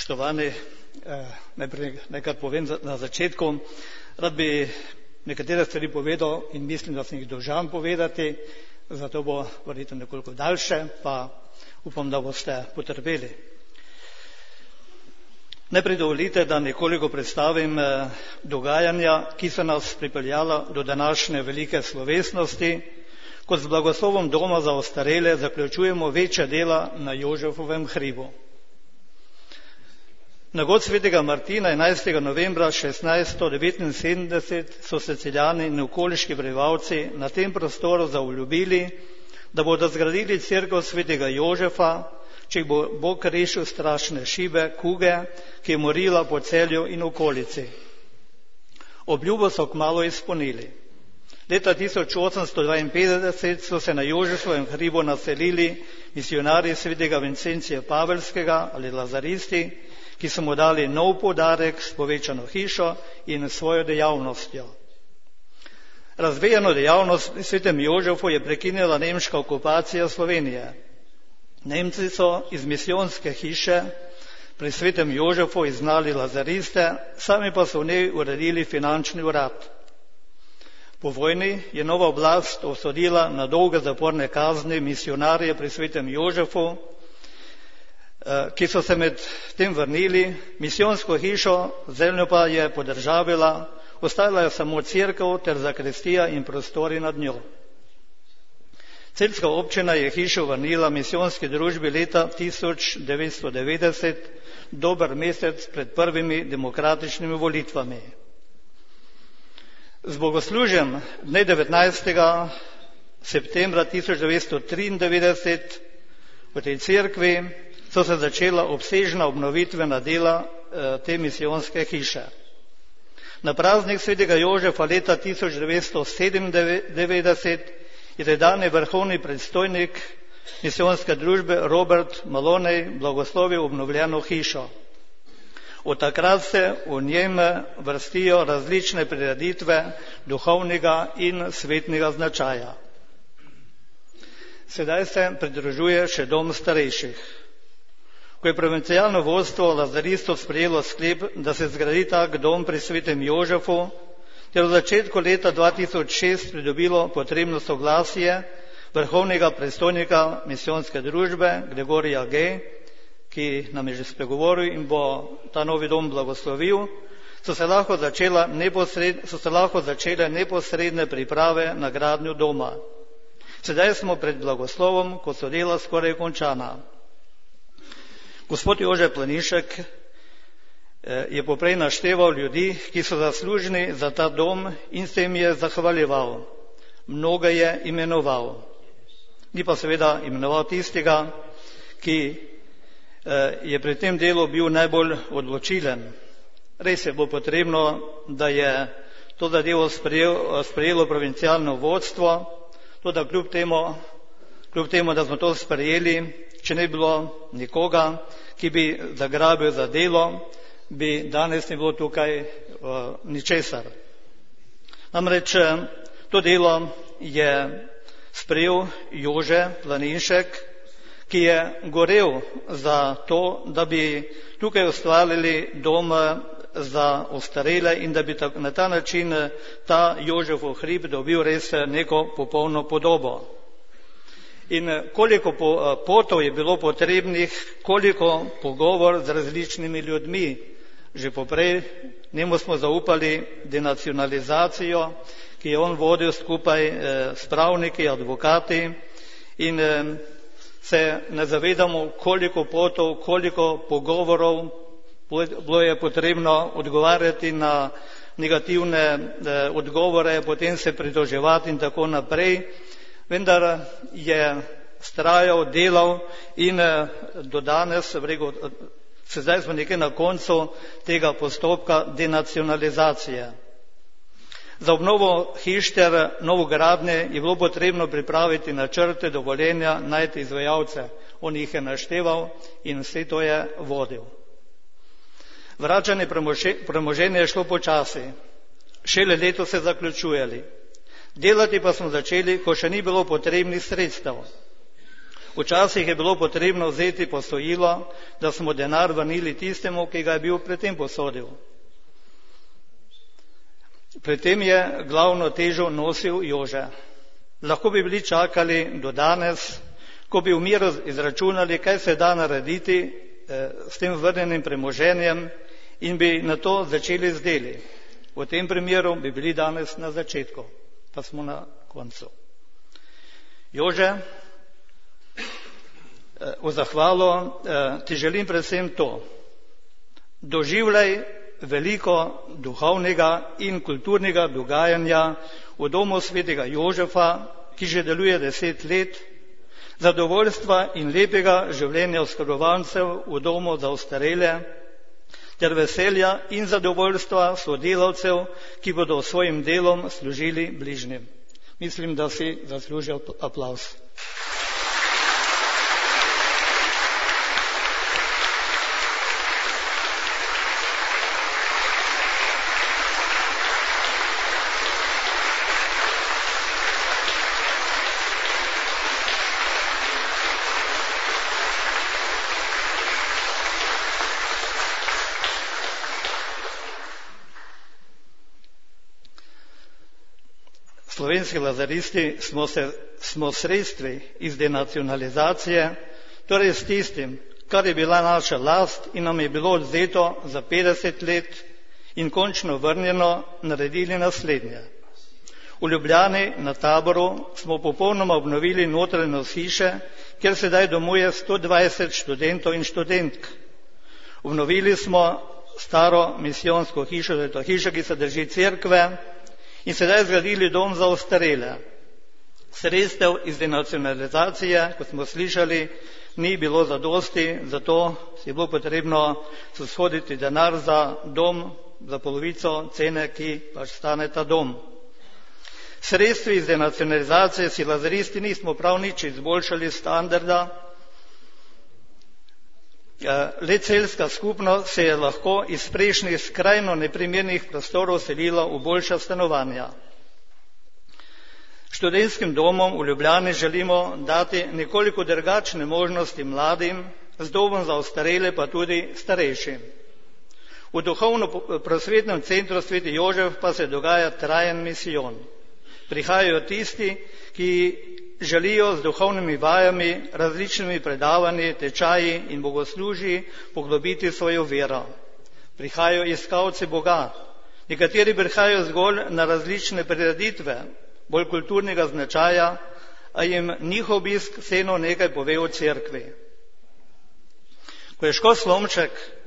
Spoštovani, najprej nekaj povem na začetku. Rad bi nekatere stvari povedal in mislim, da sem jih dolžan povedati, zato bo verjetno nekoliko daljše, pa upam, da boste potrpeli. Najprej dovolite, da nekoliko predstavim dogajanja, ki so nas pripeljala do današnje velike slovesnosti, kot z blagoslovom Doma za ostarele zaključujemo večja dela na Jožefovem hribu. Na god svetega Martina 11. novembra 1679 so se Celjani in okoliški prebivalci na tem prostoru zaobljubili, da bodo zgradili cerkev svetega Jožefa, če bo Bog rešil strašne šibe, kuge, ki je morila po Celju in okolici. Obljubo so kmalu izpolnili. Leta 1852 so se na Jožefovem hribu naselili misionarji svetega Vincencija Pavelskega ali lazaristi, ki so mu dali nov poudarek s povečano hišo in svojo dejavnostjo. Razvejano dejavnost pri svetem Jožefu je prekinila nemška okupacija Slovenije. Nemci so iz misijonske hiše pri svetem Jožefu izgnali lazariste, sami pa so v njej uredili finančni urad. Po vojni je nova oblast obsodila na dolge zaporne kazni misionarje pri svetem Jožefu, ki so se med tem vrnili, misijonsko hišo, zemljo pa je podržavila, ostala je samo cerkev ter zakristija in prostori nad njo. Celjska občina je hišo vrnila misijonski družbi leta 1990, dober mesec pred prvimi demokratičnimi volitvami. Z bogoslužjem dne 19. septembra 1993 v tej cerkvi so se začela obsežna obnovitvena dela te misijonske hiše. Na praznik svetega Jožefa leta 1997 je tedajni vrhovni predstojnik misijonske družbe Robert Maloney blagoslovil obnovljeno hišo. Od takrat se v njem vrstijo različne prireditve duhovnega in svetnega značaja. Sedaj se pridružuje še dom starejših. Ko je provincialno vodstvo lazaristov sprejelo sklep, da se zgradi tak dom pri svetem Jožefu, ter v začetku leta 2006 pridobilo potrebno soglasje vrhovnega predstojnika misijonske družbe Gregorija G., ki nam je že spregovoril in bo ta novi dom blagoslovil, so se lahko začele neposredne priprave na gradnjo doma. Sedaj smo pred blagoslovom, ko so dela skoraj končana. Gospod Jože Planinšek je poprej našteval ljudi, ki so zaslužni za ta dom in se jim je zahvaljeval. Mnoge je imenoval. Ni pa seveda imenoval tistega, ki je pri tem delu bil najbolj odločilen. Res je bilo potrebno, da je to zadevo sprejelo provincialno vodstvo, toda kljub temu, da smo to sprejeli, če ne bi bilo nikoga, ki bi zagrabil za delo, bi danes ne bilo tukaj ničesar. Namreč to delo je sprejel Jože Planinšek, ki je gorel za to, da bi tukaj ustvarili dom za ostarele in da bi na ta način ta Jožefov hrib dobil res neko popolno podobo. In koliko potov je bilo potrebnih, koliko pogovor z različnimi ljudmi. Že poprej njemu smo zaupali denacionalizacijo, ki je on vodil skupaj s pravniki, advokati in se ne zavedamo, koliko potov, koliko pogovorov bilo je potrebno odgovarjati na negativne odgovore, potem se pritoževati in tako naprej. Vendar je vztrajal, delal in do danes, sedaj smo nekje na koncu tega postopka denacionalizacije. Za obnovo hiš ter novogradnje je bilo potrebno pripraviti načrte, dovoljenja, najti izvajalce. On jih je našteval in vse to je vodil. Vračanje premoženja je šlo počasi. Šele leto se zaključujeli. Delati pa smo začeli, ko še ni bilo potrebnih sredstev. Včasih je bilo potrebno vzeti posojilo, da smo denar vrnili tistemu, ki ga je bil predtem posodil. Pri tem je glavno težo nosil Jože. Lahko bi bili čakali do danes, ko bi v miru izračunali, kaj se da narediti s tem vrnenim premoženjem in bi na to začeli z deli. V tem primeru bi bili danes na začetku, pa smo na koncu. Jože, v zahvalo ti želim predvsem to. Doživljaj veliko duhovnega in kulturnega dogajanja v domu svetega Jožefa, ki že deluje 10 let, zadovoljstva in lepega življenja oskrbovancev v domu za ostarele, ter veselja in zadovoljstva sodelavcev, ki bodo svojim delom služili bližnjim. Mislim, da si zaslužijo aplavz. Slovenski lazaristi smo sredstvi iz denacionalizacije, torej s tistim, kar je bila naša last in nam je bilo odvzeto za 50 let in končno vrnjeno, naredili naslednje. V Ljubljani na Taboru smo popolnoma obnovili notranjost hiše, kjer sedaj domuje 120 študentov in študentk. Obnovili smo staro misijonsko hišo, to je to hiša, ki se drži cerkve, in sedaj zgradili dom za ostarele. Sredstev iz denacionalizacije, kot smo slišali, ni bilo zadosti, zato je bilo potrebno soshoditi denar za dom, za polovico cene, ki pač stane ta dom. Sredstvi iz denacionalizacije si lazaristi nismo prav nič izboljšali standarda. Le celjska skupnost se je lahko iz prejšnjih skrajno neprimernih prostorov selila v boljša stanovanja. Študentskim domom v Ljubljani želimo dati nekoliko drugačne možnosti mladim, z domom za ostarele pa tudi starejšim. V duhovno-prosvetnem centru Sveti Jožef pa se dogaja trajen misijon. Prihajajo tisti, ki želijo z duhovnimi vajami, različnimi predavanji, tečaji in bogoslužji poglobiti svojo vero. Prihajajo iskalci Boga. Nekateri prihajajo zgolj na različne prireditve, bolj kulturnega značaja, a jim njihov obisk vseeno nekaj pove o cerkvi. Ko je škof Slomšek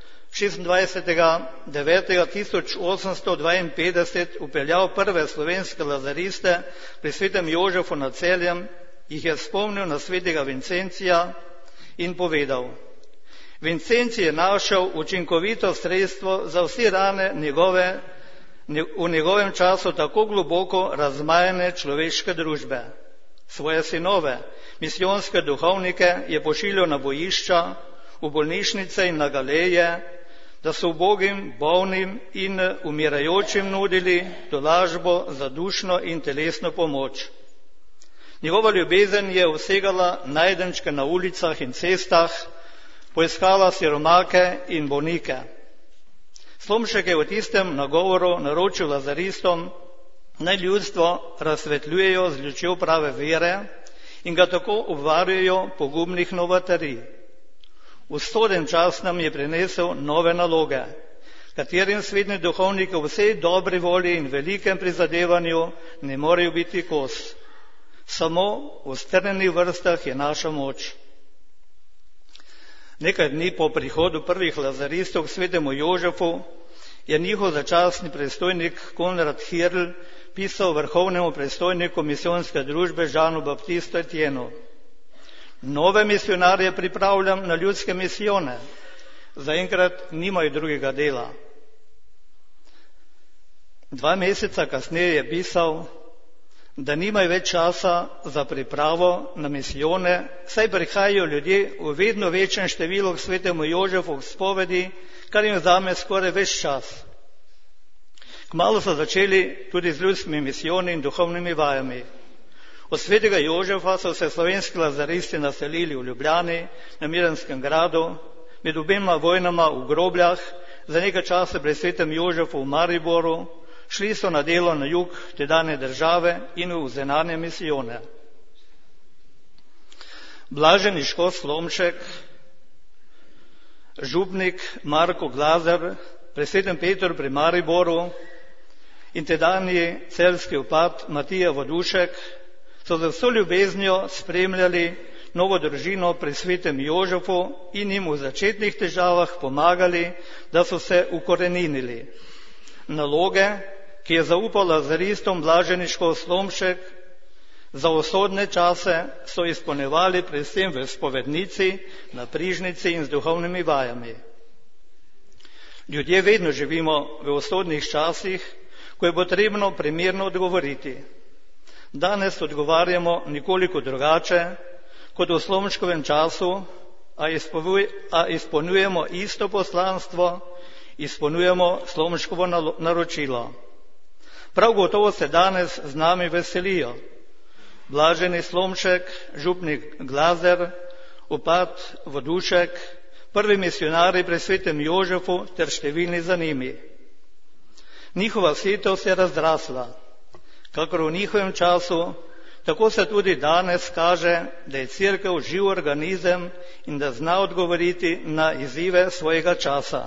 26.9.1852 upeljal prve slovenske lazariste pri svetem Jožefu nad Celjem, jih je spomnil na svetega Vincencija in povedal: Vincenci je našel učinkovito sredstvo za vse rane v njegovem času tako globoko razmajane človeške družbe. Svoje sinove, misijonske duhovnike, je pošiljal na bojišča, v bolnišnice in na galeje, da so ubogim, bolnim in umirajočim nudili tolažbo za dušno in telesno pomoč. Njegova ljubezen je vsegala najdenčke na ulicah in cestah, poiskala siromake in bolnike. Slomšek je v tistem nagovoru naročil lazaristom, naj ljudstvo razsvetljujejo z lučjo prave vere in ga tako obvarjajo pogumnih novatarij. Usoden čas nam je prinesel nove naloge, katerim svetni duhovniki v vsej dobri volji in velikem prizadevanju ne morejo biti kos. Samo v strnjenih vrstah je naša moč. Nekaj dni po prihodu prvih lazaristov k svetemu Jožefu je njihov začasni predstojnik Konrad Hirl pisal vrhovnemu predstojniku misijonske družbe Žanu Baptistu Etienu: Nove misionarje pripravljam na ljudske misijone. Zaenkrat nimajo drugega dela. 2 meseca kasneje je pisal, da nimajo več časa za pripravo na misijone, saj prihajajo ljudje v vedno večjem številu k svetemu Jožefu k spovedi, kar jim vzame skoraj ves čas. Kmalu so začeli tudi z ljudskimi misijoni in duhovnimi vajami. Od svetega Jožefa so se slovenski lazaristi naselili v Ljubljani, na Miranskem gradu, med obema vojnama v Grobljah, za nekaj časa pri svetem Jožefu v Mariboru, šli so na delo na jug tedanje države in v zunanje misijone. Blaženi Škof Slomšek, župnik Marko Glazer, pri svetem Petru pri Mariboru in tedanji celjski vpad Matija Vodušek so z vso ljubeznijo spremljali novo družino pri svetem Jožefu in jim v začetnih težavah pomagali, da so se ukoreninili. Naloge, ki je zaupal lazaristom blaženi Škof Slomšek, za usodne čase so izpolnjevali predvsem v spovednici, na prižnici in z duhovnimi vajami. Ljudje vedno živimo v usodnih časih, ko je potrebno primerno odgovoriti. Danes odgovarjamo nekoliko drugače kot v Slomškovem času, a izpolnjujemo isto poslanstvo, izpolnjujemo Slomškovo naročilo. Prav gotovo se danes z nami veselijo blaženi Slomšek, župnik Glazer, vpad Vodušek, prvi misionarji pri svetem Jožefu ter številni za njimi. Njihova svetovst se je razrasla. Kakor v njihovem času, tako se tudi danes kaže, da je Cerkev živ organizem in da zna odgovoriti na izzive svojega časa.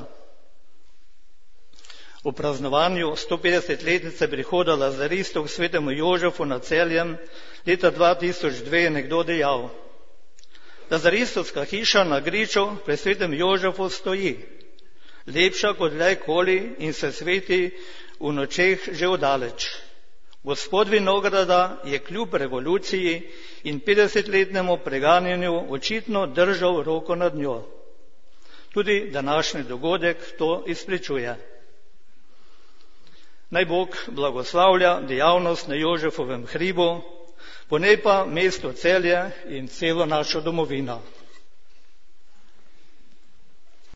V praznovanju 150-letnice prihoda lazaristov k svetemu Jožefu na Celjem leta 2002 je nekdo dejal: Lazaristovska hiša na Griču pri svetem Jožefu stoji, lepša kot kdajkoli in se sveti v nočeh že oddaleč. Gospod vinograda je kljub revoluciji in 50-letnemu preganjanju očitno držal roko nad njo. Tudi današnji dogodek to izpričuje. Naj Bog blagoslavlja dejavnost na Jožefovem hribu, po njej pa mesto Celje in celo našo domovino.